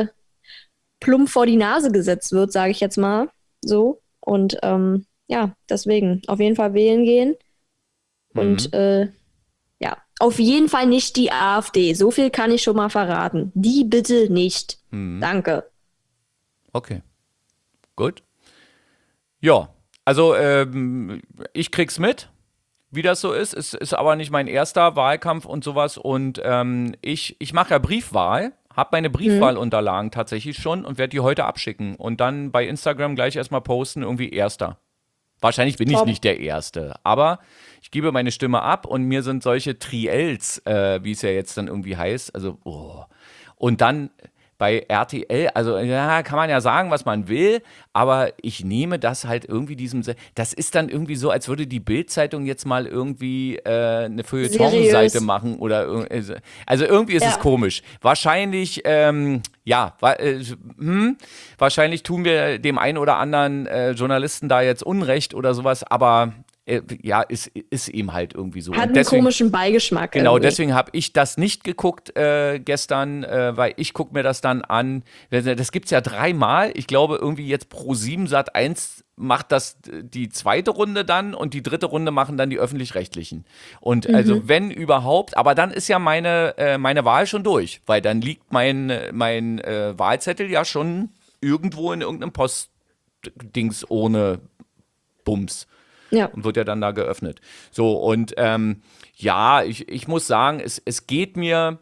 plump vor die Nase gesetzt wird, sage ich jetzt mal so. Und ja, deswegen auf jeden Fall wählen gehen. Und Mhm. ja, auf jeden Fall nicht die AfD. So viel kann ich schon mal verraten. Die bitte nicht. Mhm. Danke. Okay, gut. Ja, also ich krieg's mit, wie das so ist. Es ist aber nicht mein erster Wahlkampf und sowas. Und ich mache ja Briefwahl, habe meine Hm. Briefwahlunterlagen tatsächlich schon und werde die heute abschicken. Und dann bei Instagram gleich erstmal posten, irgendwie Erster. Wahrscheinlich bin ich Top. nicht der Erste, aber ich gebe meine Stimme ab und mir sind solche Triels, wie es ja jetzt dann irgendwie heißt, also, oh. Und dann bei RTL, also ja, kann man ja sagen, was man will, aber ich nehme das halt irgendwie das ist dann irgendwie so, als würde die Bild-Zeitung jetzt mal irgendwie eine Feuilleton-Seite Seriös. machen oder also irgendwie ist es Ja. komisch. Wahrscheinlich, ja, wahrscheinlich tun wir dem einen oder anderen Journalisten da jetzt Unrecht oder sowas, aber ja, ist ihm halt irgendwie so. Hat Und einen deswegen, komischen Beigeschmack genau, irgendwie. deswegen habe ich das nicht geguckt gestern, weil ich gucke mir das dann an. Das gibt es ja dreimal. Ich glaube, irgendwie jetzt Pro7 Sat.1 macht das die zweite Runde dann und die dritte Runde machen dann die Öffentlich-Rechtlichen. Und also Mhm. wenn überhaupt, aber dann ist ja meine Wahl schon durch, weil dann liegt mein Wahlzettel ja schon irgendwo in irgendeinem Postdings ohne Bums Ja. und wird ja dann da geöffnet. So, und ja, ich muss sagen, es geht mir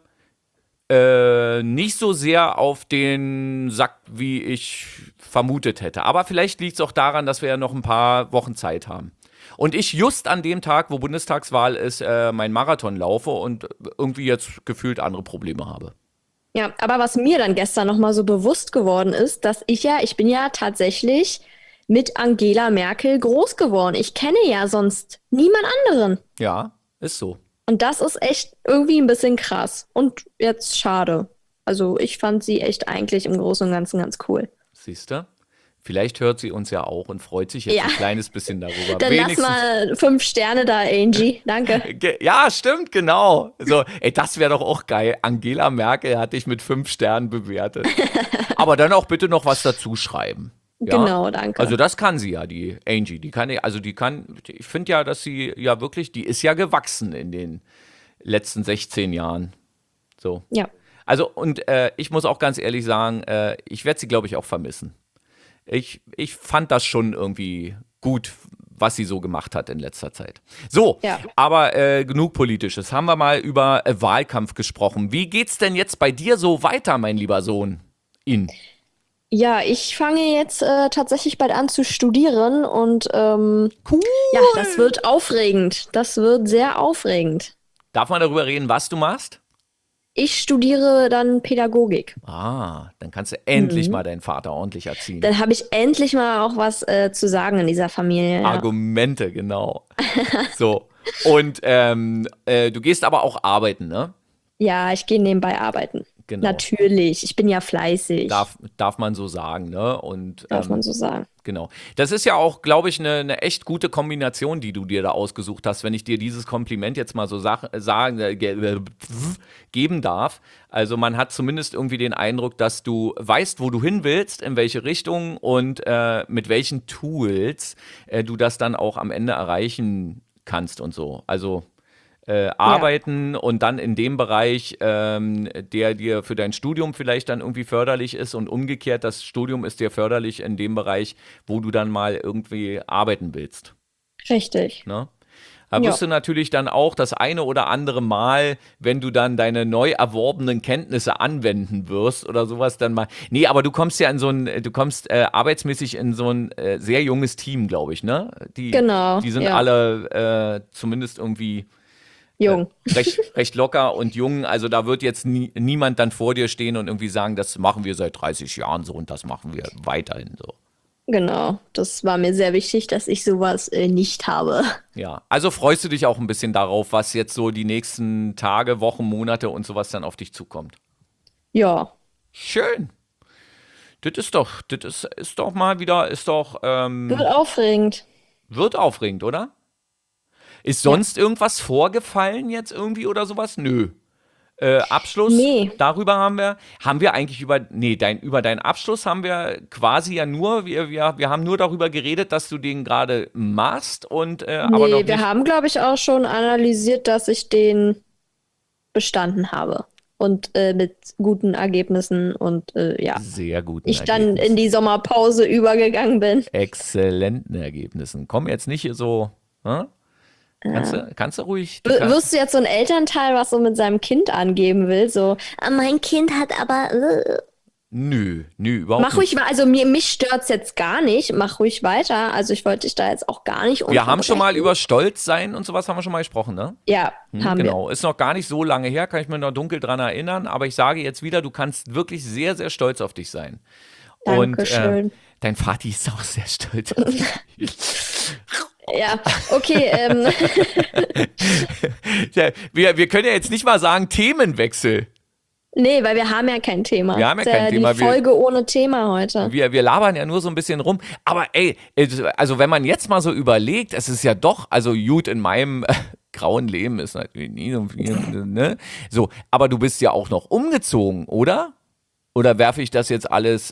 nicht so sehr auf den Sack, wie ich vermutet hätte. Aber vielleicht liegt es auch daran, dass wir ja noch ein paar Wochen Zeit haben. Und ich just an dem Tag, wo Bundestagswahl ist, meinen Marathon laufe und irgendwie jetzt gefühlt andere Probleme habe. Ja, aber was mir dann gestern nochmal so bewusst geworden ist, dass ich bin ja tatsächlich mit Angela Merkel groß geworden. Ich kenne ja sonst niemand anderen. Ja, ist so. Und das ist echt irgendwie ein bisschen krass. Und jetzt schade. Also ich fand sie echt eigentlich im Großen und Ganzen ganz cool. Siehst du? Vielleicht hört sie uns ja auch und freut sich jetzt Ja, ein kleines bisschen darüber. dann lass Wenigstens. mal 5 Sterne da, Angie. Danke. Ja, stimmt, genau. So, ey, das wäre doch auch geil. Angela Merkel hat dich mit 5 Sternen bewertet. Aber dann auch bitte noch was dazu schreiben. Ja? Genau, Also danke. das kann sie ja, die Angie. Ich finde ja, dass sie ja wirklich, die ist ja gewachsen in den letzten 16 Jahren. So. Ja. Also, und ich muss auch ganz ehrlich sagen, ich werde sie, glaube ich, auch vermissen. Ich fand das schon irgendwie gut, was sie so gemacht hat in letzter Zeit. So, Ja. aber genug Politisches. Haben wir mal über Wahlkampf gesprochen. Wie geht's denn jetzt bei dir so weiter, mein lieber Sohn? Ja, ich fange jetzt tatsächlich bald an zu studieren und Cool. ja, das wird aufregend. Das wird sehr aufregend. Darf man darüber reden, was du machst? Ich studiere dann Pädagogik. Ah, dann kannst du endlich Mhm. mal deinen Vater ordentlich erziehen. Dann habe ich endlich mal auch was zu sagen in dieser Familie, ja. Argumente, genau. So. Und du gehst aber auch arbeiten, ne? Ja, ich gehe nebenbei arbeiten. Genau. Natürlich, ich bin ja fleißig, Darf man so sagen, ne? Und darf man so sagen. genau. Das ist ja auch, glaube ich, eine echt gute Kombination, die du dir da ausgesucht hast, wenn ich dir dieses Kompliment jetzt mal so geben darf. Also man hat zumindest irgendwie den Eindruck, dass du weißt, wo du hin willst, in welche Richtung und mit welchen Tools du das dann auch am Ende erreichen kannst und so. Also arbeiten und dann in dem Bereich, der dir für dein Studium vielleicht dann irgendwie förderlich ist und umgekehrt, das Studium ist dir förderlich in dem Bereich, wo du dann mal irgendwie arbeiten willst. Richtig. Ne? Da Ja. wirst du natürlich dann auch das eine oder andere Mal, wenn du dann deine neu erworbenen Kenntnisse anwenden wirst oder sowas, dann mal. Nee, aber du kommst ja in so ein, du kommst arbeitsmäßig in so ein sehr junges Team, glaube ich, ne? Genau, Die sind ja. alle zumindest irgendwie Jung. recht locker und jung. Also da wird jetzt niemand dann vor dir stehen und irgendwie sagen, das machen wir seit 30 Jahren so und das machen wir weiterhin so. Genau. Das war mir sehr wichtig, dass ich sowas nicht habe. Ja, also freust du dich auch ein bisschen darauf, was jetzt so die nächsten Tage, Wochen, Monate und sowas dann auf dich zukommt? Ja. Schön. Ist doch mal wieder, Wird aufregend. wird aufregend, oder? Ist Ja. sonst irgendwas vorgefallen jetzt irgendwie oder sowas? Nö. Abschluss, Nee. darüber haben wir eigentlich über deinen Abschluss haben wir quasi ja nur, wir haben nur darüber geredet, dass du den gerade machst und aber noch Nee, wir nicht haben, glaube ich, auch schon analysiert, dass ich den bestanden habe. Und mit guten Ergebnissen und ja, sehr guten ich dann in Ergebnissen. die Sommerpause übergegangen bin. Exzellenten Ergebnissen. Komm jetzt nicht hier so, hm? Kannst du ruhig die Wirst du jetzt so ein Elternteil, was so mit seinem Kind angeben will? So, "Ah, mein Kind hat aber. Nö, überhaupt Mach nicht. ruhig mal, also mich stört's jetzt gar nicht. Mach ruhig weiter. Also ich wollte dich da jetzt auch gar nicht Wir haben schon mal unterbrechen. über Stolz sein und sowas haben wir schon mal gesprochen, ne? Ja, haben wir. Genau. Ist noch gar nicht so lange her, kann ich mir noch dunkel dran erinnern, aber ich sage jetzt wieder, du kannst wirklich sehr, sehr stolz auf dich sein. Und Dankeschön. dein Vati ist auch sehr stolz auf dich. Ja, okay. Ja, wir können ja jetzt nicht mal sagen Themenwechsel. Nee, weil wir haben ja kein Thema. Wir haben ja Ist kein Thema. Die Folge ohne Thema heute. Wir labern ja nur so ein bisschen rum. Aber ey, also wenn man jetzt mal so überlegt, es ist ja doch, also gut, in meinem grauen Leben ist natürlich nie so viel, ne? So, aber du bist ja auch noch umgezogen, oder? Oder werfe ich das jetzt alles,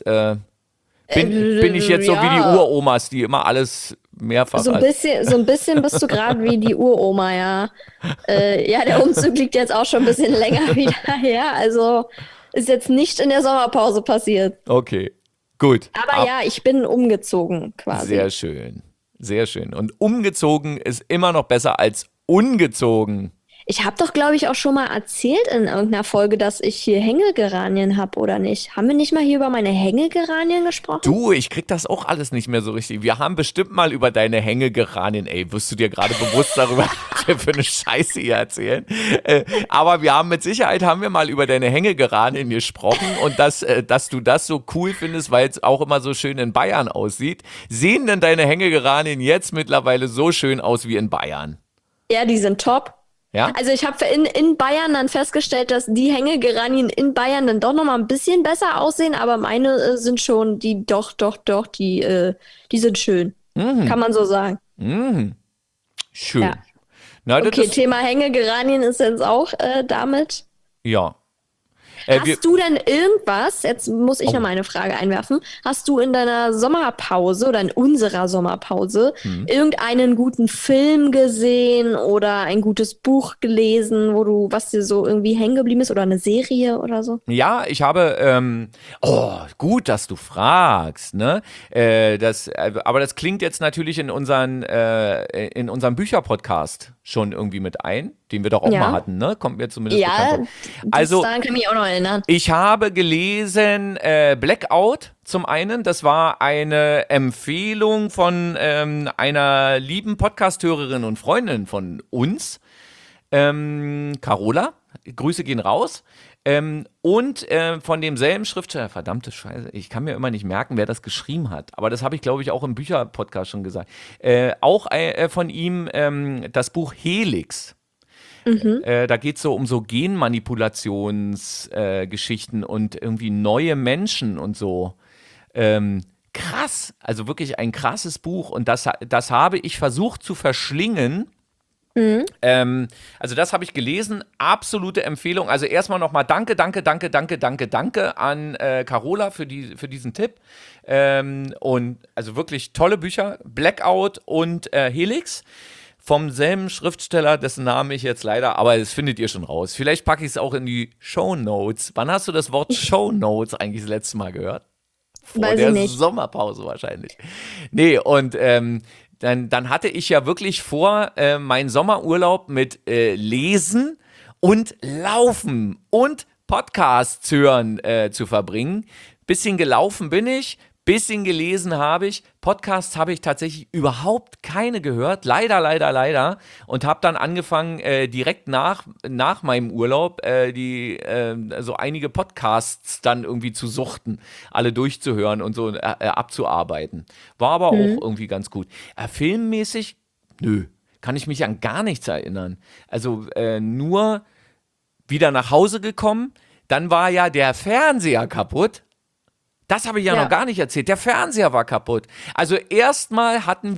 bin ich jetzt so wie die Ja. Uromas, die immer alles mehrfach So ein bisschen bist du gerade wie die Uroma, ja. Ja, der Umzug liegt jetzt auch schon ein bisschen länger wieder her. Also ist jetzt nicht in der Sommerpause passiert. Okay, gut. Aber ja, ich bin umgezogen quasi. Sehr schön. Sehr schön. Und umgezogen ist immer noch besser als ungezogen. Ich habe doch, glaube ich, auch schon mal erzählt in irgendeiner Folge, dass ich hier Hängegeranien habe, oder nicht? Haben wir nicht mal hier über meine Hängegeranien gesprochen? Du, ich krieg das auch alles nicht mehr so richtig. Wir haben bestimmt mal über deine Hängegeranien, ey, wirst du dir gerade bewusst darüber, was wir für eine Scheiße hier erzählen. Aber wir haben mit Sicherheit haben wir mal über deine Hängegeranien gesprochen und dass du das so cool findest, weil es auch immer so schön in Bayern aussieht. Sehen denn deine Hängegeranien jetzt mittlerweile so schön aus wie in Bayern? Ja, die sind top. Ja? Also ich habe in Bayern dann festgestellt, dass die Hängegeranien in Bayern dann doch noch mal ein bisschen besser aussehen, aber meine sind schon die die sind schön. Kann man so sagen. Schön. Ja. Na, das Okay, ist, Thema Hängegeranien ist jetzt auch damit. ja. Hast du denn irgendwas, jetzt muss ich Oh. noch mal eine Frage einwerfen, hast du in deiner Sommerpause oder in unserer Sommerpause irgendeinen guten Film gesehen oder ein gutes Buch gelesen, was dir so irgendwie hängen geblieben ist oder eine Serie oder so? Ja, ich habe, gut, dass du fragst, ne? Aber das klingt jetzt natürlich in unserem Bücherpodcast schon irgendwie mit ein, den wir doch auch Ja. mal hatten, ne? Kommt mir zumindest Ja, bekannt vor. Also, daran kann ich mich auch noch erinnern. ich habe gelesen Blackout zum einen. Das war eine Empfehlung von einer lieben Podcast-Hörerin und Freundin von uns, Carola. Grüße gehen raus. Und von demselben Schriftsteller, verdammte Scheiße, ich kann mir immer nicht merken, wer das geschrieben hat. Aber das habe ich, glaube ich, auch im Bücherpodcast schon gesagt. Auch von ihm das Buch Helix. Da geht es so um so Genmanipulationsgeschichten und irgendwie neue Menschen und so. Krass, also wirklich ein krasses Buch und das habe ich versucht zu verschlingen. Also das habe ich gelesen, absolute Empfehlung. Also erstmal nochmal danke an Carola für diesen Tipp. Und also wirklich tolle Bücher, Blackout und Helix. vom selben Schriftsteller, dessen Namen ich jetzt leider, aber das findet ihr schon raus. Vielleicht packe ich es auch in die Shownotes. Wann hast du das Wort Shownotes eigentlich das letzte Mal gehört? Vor Weiß der ich nicht. Sommerpause wahrscheinlich. Nee, und dann hatte ich ja wirklich vor, meinen Sommerurlaub mit Lesen und Laufen und Podcasts hören zu verbringen. Bisschen gelaufen bin ich, bisschen gelesen habe ich. Podcasts habe ich tatsächlich überhaupt keine gehört. Leider, leider, leider. Und habe dann angefangen, direkt nach meinem Urlaub so einige Podcasts dann irgendwie zu suchten, alle durchzuhören und so abzuarbeiten. War aber auch irgendwie ganz gut. Filmmäßig, nö, kann ich mich an gar nichts erinnern. Also nur wieder nach Hause gekommen, dann war ja der Fernseher kaputt. Das habe ich ja noch Ja. gar nicht erzählt. Der Fernseher war kaputt. Also erstmal hatten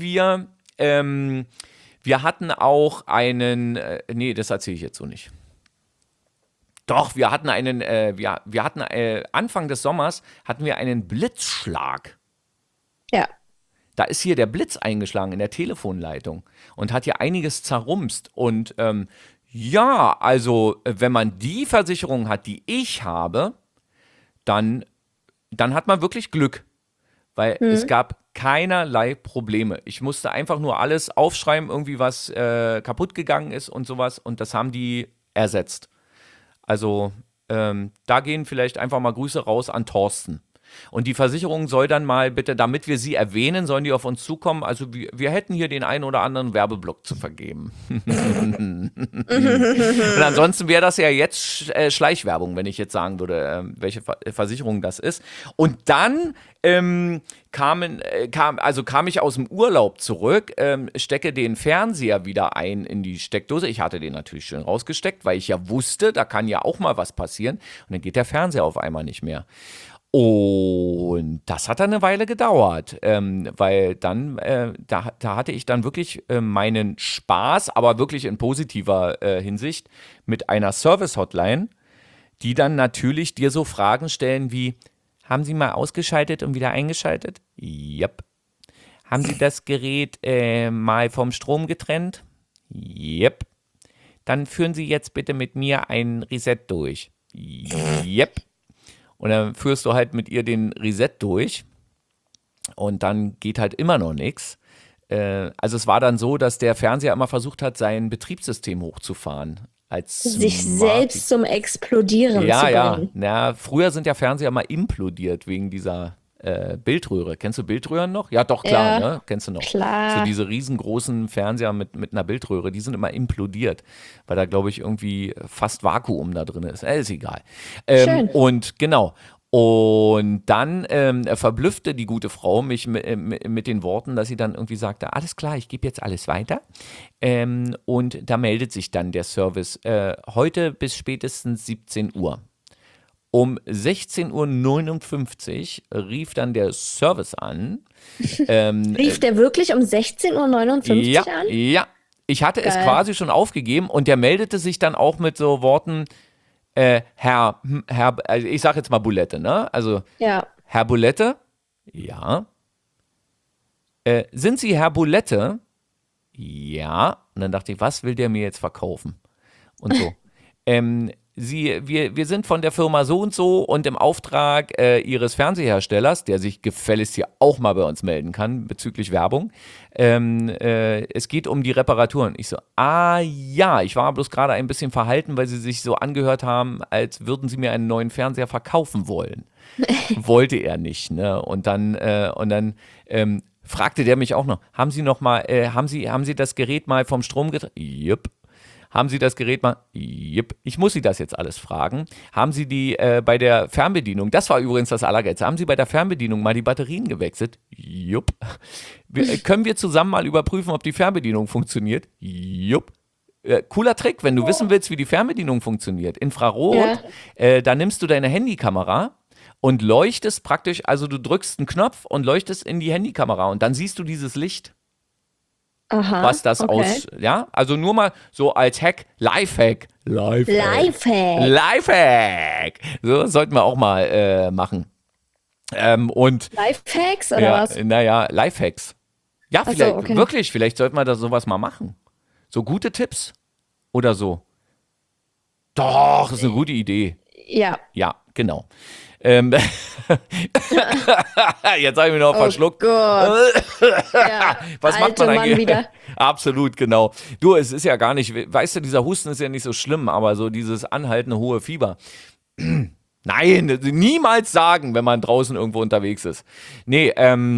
wir hatten auch einen, nee, das erzähle ich jetzt so nicht. Doch, wir hatten wir hatten Anfang des Sommers hatten wir einen Blitzschlag. Ja. Da ist hier der Blitz eingeschlagen in der Telefonleitung und hat hier einiges zerrumst. Und ja, also wenn man die Versicherung hat, die ich habe, dann hat man wirklich Glück, weil es gab keinerlei Probleme. Ich musste einfach nur alles aufschreiben, irgendwie was kaputt gegangen ist und sowas und das haben die ersetzt. Also da gehen vielleicht einfach mal Grüße raus an Thorsten. Und die Versicherung soll dann mal bitte, damit wir sie erwähnen, sollen die auf uns zukommen. Also wir hätten hier den einen oder anderen Werbeblock zu vergeben. Und ansonsten wäre das ja jetzt Schleichwerbung, wenn ich jetzt sagen würde, welche Versicherung das ist. Und dann kam ich aus dem Urlaub zurück, stecke den Fernseher wieder ein in die Steckdose. Ich hatte den natürlich schön rausgesteckt, weil ich ja wusste, da kann ja auch mal was passieren. Und dann geht der Fernseher auf einmal nicht mehr. Und das hat dann eine Weile gedauert, weil dann, da hatte ich dann wirklich meinen Spaß, aber wirklich in positiver Hinsicht, mit einer Service-Hotline, die dann natürlich dir so Fragen stellen wie, haben Sie mal ausgeschaltet und wieder eingeschaltet? Yep. Haben Sie das Gerät mal vom Strom getrennt? Yep. Dann führen Sie jetzt bitte mit mir ein Reset durch. Yep. Und dann führst du halt mit ihr den Reset durch und dann geht halt immer noch nichts. Also es war dann so, dass der Fernseher immer versucht hat, sein Betriebssystem hochzufahren. Sich selbst zum Explodieren zu bringen. Ja, früher sind ja Fernseher mal implodiert wegen dieser Bildröhre. Kennst du Bildröhren noch? Ja, doch, klar, Ja, ne? Kennst du noch. klar. So diese riesengroßen Fernseher mit einer Bildröhre, die sind immer implodiert, weil da, glaube ich, irgendwie fast Vakuum da drin ist. Ist egal. Schön. Und genau. Und dann verblüffte die gute Frau mich mit den Worten, dass sie dann irgendwie sagte, alles klar, ich gebe jetzt alles weiter. Und da meldet sich dann der Service heute bis spätestens 17 Uhr. Um 16:59 Uhr rief dann der Service an. Rief der wirklich um 16:59 Ja, Uhr an? ja. Ich hatte es Geil. quasi schon aufgegeben und der meldete sich dann auch mit so Worten, Herr, also ich sage jetzt mal Bulette, ne? Also, Ja. Herr Bulette? Ja. Sind Sie Herr Bulette? Ja. Und dann dachte ich, was will der mir jetzt verkaufen? Und so. Wir sind von der Firma so und im Auftrag Ihres Fernseherstellers, der sich gefälligst hier auch mal bei uns melden kann bezüglich Werbung. Es geht um die Reparaturen. Ich so, ja, ich war bloß gerade ein bisschen verhalten, weil Sie sich so angehört haben, als würden Sie mir einen neuen Fernseher verkaufen wollen. Wollte er nicht, ne? Und dann fragte der mich auch noch, haben Sie das Gerät mal vom Strom getrennt? Jupp. Haben Sie das Gerät mal? Yep. Ich muss Sie das jetzt alles fragen. Haben Sie die bei der Fernbedienung, das war übrigens das Allergeilste, haben Sie bei der Fernbedienung mal die Batterien gewechselt? Jupp. Können wir zusammen mal überprüfen, ob die Fernbedienung funktioniert? Jupp. Cooler Trick, wenn du wissen willst, wie die Fernbedienung funktioniert. Infrarot, da nimmst du deine Handykamera und leuchtest praktisch, also du drückst einen Knopf und leuchtest in die Handykamera und dann siehst du dieses Licht. Aha. Was das okay. ja, also nur mal so als Hack, Lifehack. Lifehack. Lifehack. So sollten wir auch mal machen. Und Lifehacks oder ja, was? naja, Lifehacks. Ja, Ach so, vielleicht, okay. wirklich, vielleicht sollten wir da sowas mal machen. So gute Tipps oder so? Doch, ist eine gute Idee. Ja. Ja, genau. Ähm, Jetzt habe ich mich noch Oh verschluckt. Gott. Ja, Was macht alte man Mann eigentlich? wieder. Absolut, genau. Du, es ist ja gar nicht, weißt du, dieser Husten ist ja nicht so schlimm, aber so dieses anhaltende hohe Fieber. Nein, niemals sagen, wenn man draußen irgendwo unterwegs ist. Nee,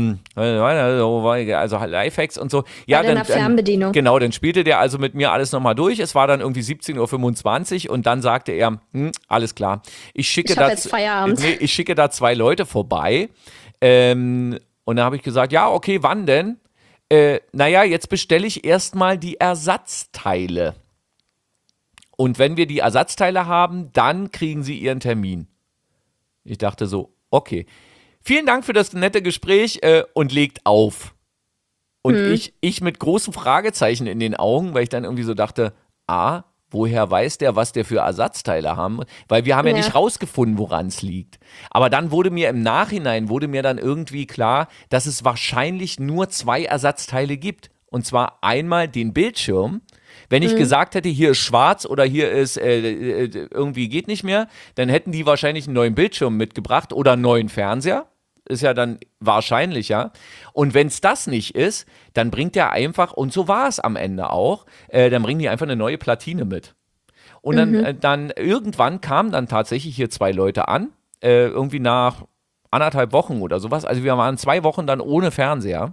also Lifehacks und so. Ja, Bei deiner Fernbedienung. genau, dann spielte der also mit mir alles nochmal durch. Es war dann irgendwie 17:25 Uhr und dann sagte er, alles klar, Ich habe jetzt Feierabend. ich schicke da 2 Leute vorbei. Und dann habe ich gesagt, ja, okay, wann denn? Naja, jetzt bestelle ich erstmal die Ersatzteile. Und wenn wir die Ersatzteile haben, dann kriegen Sie Ihren Termin. Ich dachte so, okay. Vielen Dank für das nette Gespräch und legt auf. Und ich mit großen Fragezeichen in den Augen, weil ich dann irgendwie so dachte, woher weiß der, was der für Ersatzteile haben? Weil wir haben ja nicht rausgefunden, woran es liegt. Aber dann wurde mir im Nachhinein, dann irgendwie klar, dass es wahrscheinlich nur 2 Ersatzteile gibt. Und zwar einmal den Bildschirm. Wenn ich gesagt hätte, hier ist schwarz oder hier ist irgendwie geht nicht mehr, dann hätten die wahrscheinlich einen neuen Bildschirm mitgebracht oder einen neuen Fernseher. Ist ja dann wahrscheinlicher. Und wenn es das nicht ist, dann bringt der einfach, und so war es am Ende auch, dann bringen die einfach eine neue Platine mit. Und dann irgendwann kamen dann tatsächlich hier 2 Leute an, irgendwie nach 1,5 Wochen oder sowas. Also wir waren 2 Wochen dann ohne Fernseher.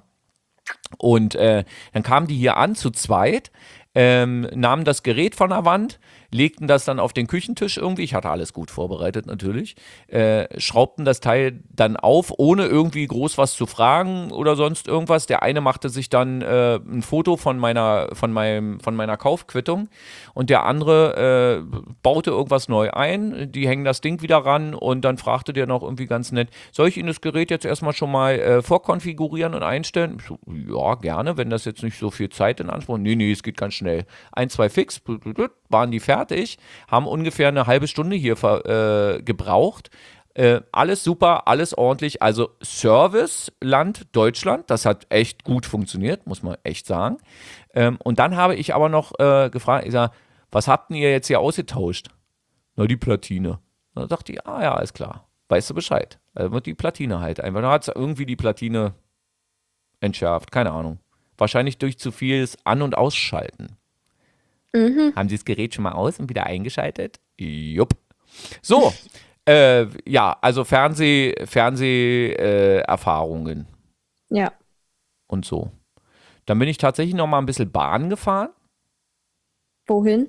Und dann kamen die hier an zu zweit, nahmen das Gerät von der Wand, legten das dann auf den Küchentisch irgendwie, ich hatte alles gut vorbereitet natürlich, schraubten das Teil dann auf, ohne irgendwie groß was zu fragen oder sonst irgendwas. Der eine machte sich dann ein Foto von meiner Kaufquittung und der andere baute irgendwas neu ein, die hängen das Ding wieder ran und dann fragte der noch irgendwie ganz nett, soll ich Ihnen das Gerät jetzt erstmal schon mal vorkonfigurieren und einstellen? Ich so, ja, gerne, wenn das jetzt nicht so viel Zeit in Anspruch. Nee, es geht ganz schnell. 1, 2 Fix, waren die fertig, haben ungefähr eine halbe Stunde hier gebraucht. Alles super, alles ordentlich. Also Serviceland Deutschland, das hat echt gut funktioniert, muss man echt sagen. Und dann habe ich aber noch gefragt, ich sage, was habt ihr jetzt hier ausgetauscht? Na, die Platine. Da dachte ich, ja, alles klar, weißt du Bescheid. Also die Platine halt einfach. Da hat es irgendwie die Platine entschärft, keine Ahnung. Wahrscheinlich durch zu vieles An- und Ausschalten. Haben Sie das Gerät schon mal aus und wieder eingeschaltet? Jupp. So, ja, also Erfahrungen Ja. und so. Dann bin ich tatsächlich noch mal ein bisschen Bahn gefahren. Wohin?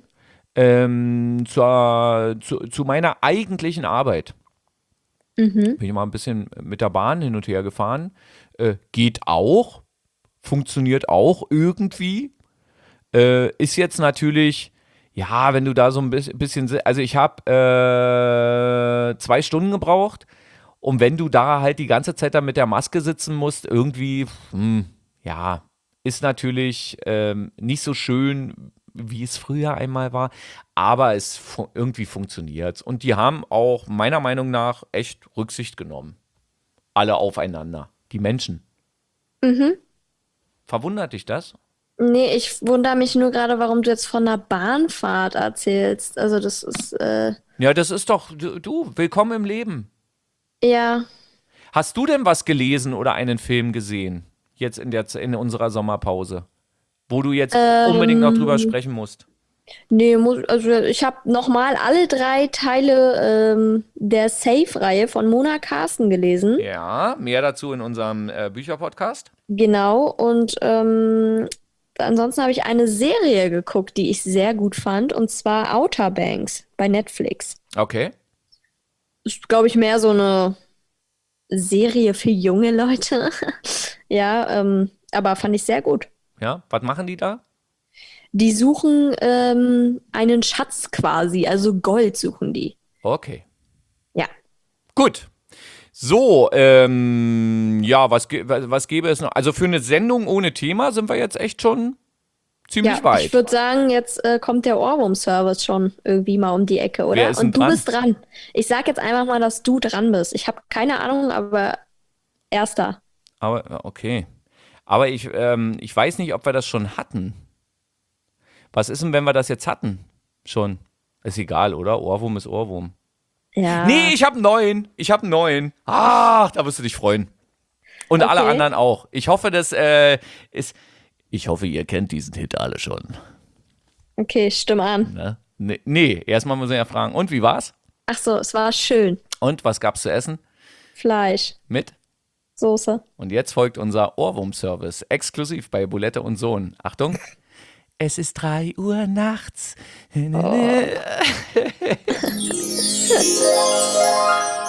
Zu meiner eigentlichen Arbeit. Bin ich mal ein bisschen mit der Bahn hin und her gefahren. Geht auch. Funktioniert auch irgendwie. Ist jetzt natürlich, ja, wenn du da so ein bisschen, also ich habe 2 Stunden gebraucht und wenn du da halt die ganze Zeit dann mit der Maske sitzen musst, irgendwie, ja, ist natürlich nicht so schön, wie es früher einmal war, aber irgendwie funktioniert. Und die haben auch meiner Meinung nach echt Rücksicht genommen. Alle aufeinander, die Menschen. Verwundert dich das? Nee, ich wundere mich nur gerade, warum du jetzt von einer Bahnfahrt erzählst. Also das ist, Ja, das ist doch, du, willkommen im Leben. ja. Hast du denn was gelesen oder einen Film gesehen? Jetzt in unserer Sommerpause? Wo du jetzt unbedingt noch drüber sprechen musst? Nee, also ich habe nochmal alle 3 Teile der Safe-Reihe von Mona Carsten gelesen. Ja, mehr dazu in unserem Bücherpodcast. Genau, und ansonsten habe ich eine Serie geguckt, die ich sehr gut fand, und zwar Outer Banks bei Netflix. Okay. Ist, glaube ich, mehr so eine Serie für junge Leute. Ja, aber fand ich sehr gut. Ja, was machen die da? Die suchen einen Schatz quasi, also Gold suchen die. Okay. Ja. Gut. So, ja, was gäbe es noch? Also für eine Sendung ohne Thema sind wir jetzt echt schon ziemlich Ja, weit. ich würde sagen, jetzt kommt der Ohrwurm-Service schon irgendwie mal um die Ecke, oder? Wer ist denn Und du dran? bist dran. Ich sag jetzt einfach mal, dass du dran bist. Ich habe keine Ahnung, aber erster. Aber, okay. Aber ich weiß nicht, ob wir das schon hatten. Was ist denn, wenn wir das jetzt hatten? Schon. Ist egal, oder? Ohrwurm ist Ohrwurm. Ja. Nee, ich habe einen neuen. Ach, da wirst du dich freuen. Und alle Okay. anderen auch. Ich hoffe, das ist. Ich hoffe, ihr kennt diesen Hit alle schon. Okay, stimme an. Ne? Nee, erstmal müssen wir ja fragen. Und wie war's? Ach so, es war schön. Und was gab's zu essen? Fleisch, Mit? Soße. Und jetzt folgt unser Ohrwurm-Service. Exklusiv bei Bulette und Sohn. Achtung. Es ist 3 Uhr nachts.